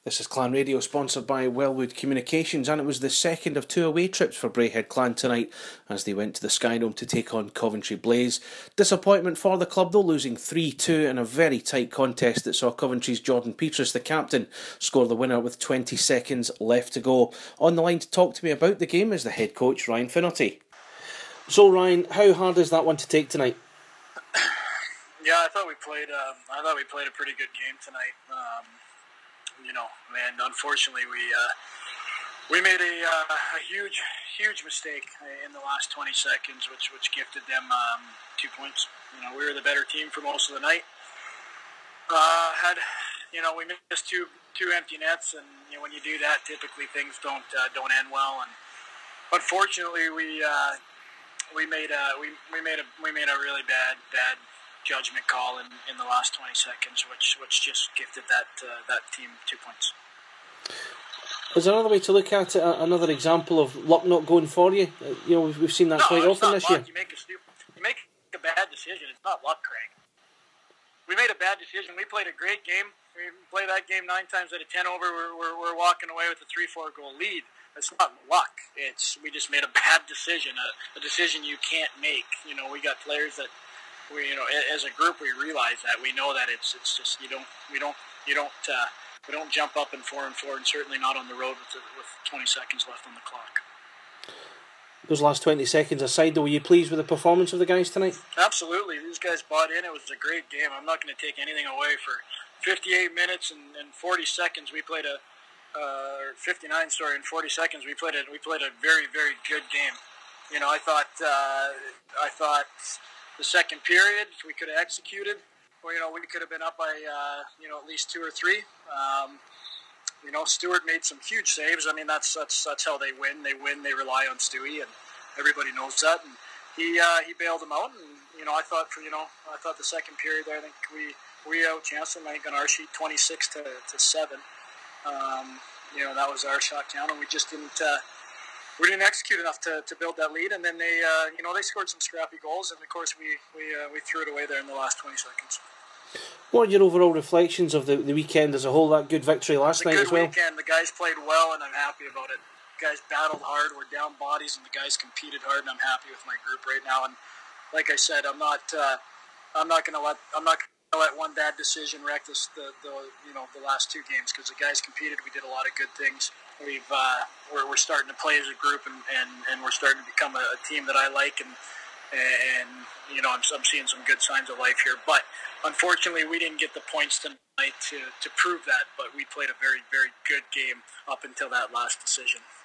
This is Clan Radio, sponsored by Wellwood Communications, and it was the second of two away trips for Braehead Clan tonight as they went to the Skydome to take on Coventry Blaze. Disappointment for the club though, losing 3-2 in a very tight contest that saw Coventry's Jordan Petrus, the captain, score the winner with 20 seconds left to go. On the line to talk to me about the game is the head coach, Ryan Finnerty. So Ryan, how hard is that one to take tonight? Yeah, I thought we played a pretty good game tonight. And unfortunately, we made a huge mistake in the last 20 seconds, which gifted them 2 points. We were the better team for most of the night. We missed two empty nets, and when you do that, typically things don't end well. And unfortunately, we made a really bad judgment call in the last 20 seconds, which just gifted that team 2 points. Is there another way to look at it? Another example of luck not going for you? We've seen that quite often this year. You make a bad decision. It's not luck, Craig. We made a bad decision. We played a great game. We played that game 9 times out of 10 over. We're walking away with a 3-4 goal lead. It's not luck. We just made a bad decision, a decision you can't make. We got players that as a group we realize that. We know that it's just we don't jump up in 4-4, and certainly not on the road with 20 seconds left on the clock. Those last 20 seconds aside, though, were you pleased with the performance of the guys tonight? Absolutely. These guys bought in. It was a great game. I'm not going to take anything away. For 58 minutes and 40 seconds, we played 59, in 40 seconds, we played a very, very good game. I thought the second period we could have executed. We could have been up by at least 2 or 3. Stewart made some huge saves. I mean, that's how they win. They rely on Stewie, and everybody knows that. And he bailed them out. And I thought the second period there, I think we outchanced them. I think on our sheet 26 to 7. That was our shot count, and we just didn't. We didn't execute enough to build that lead, and then they scored some scrappy goals, and of course we threw it away there in the last 20 seconds. What are your overall reflections of the weekend as a whole? That good victory last night as well? Good weekend. The guys played well, and I'm happy about it. The guys battled hard. We're down bodies, and the guys competed hard, and I'm happy with my group right now. And like I said, I'm not going to let one bad decision wreck the last 2 games, because the guys competed. We did a lot of good things. We're starting to play as a group, and we're starting to become a team that I like, and I'm seeing some good signs of life here. But unfortunately, we didn't get the points tonight to prove that. But we played a very, very good game up until that last decision.